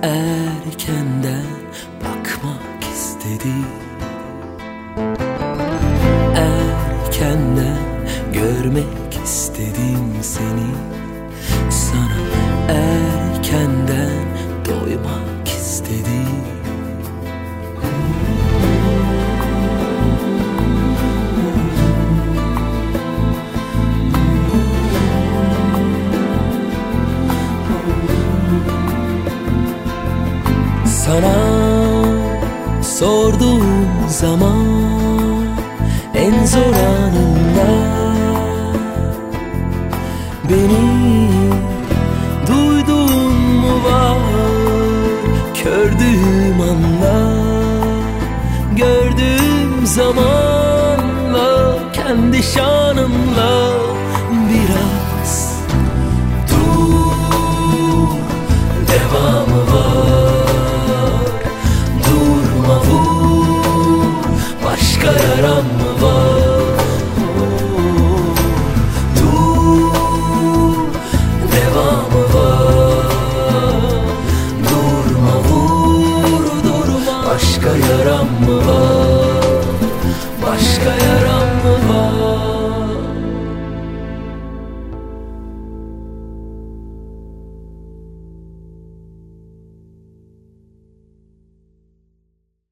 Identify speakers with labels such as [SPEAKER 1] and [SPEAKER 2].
[SPEAKER 1] erkenden bakmak istedim. Erkenden görmek istedim seni. Sana erkenden doymak istedim. Sana sorduğum zaman en zor anında beni duydun mu var? Gördüğüm anda, gördüğüm zamanla kendi şanımla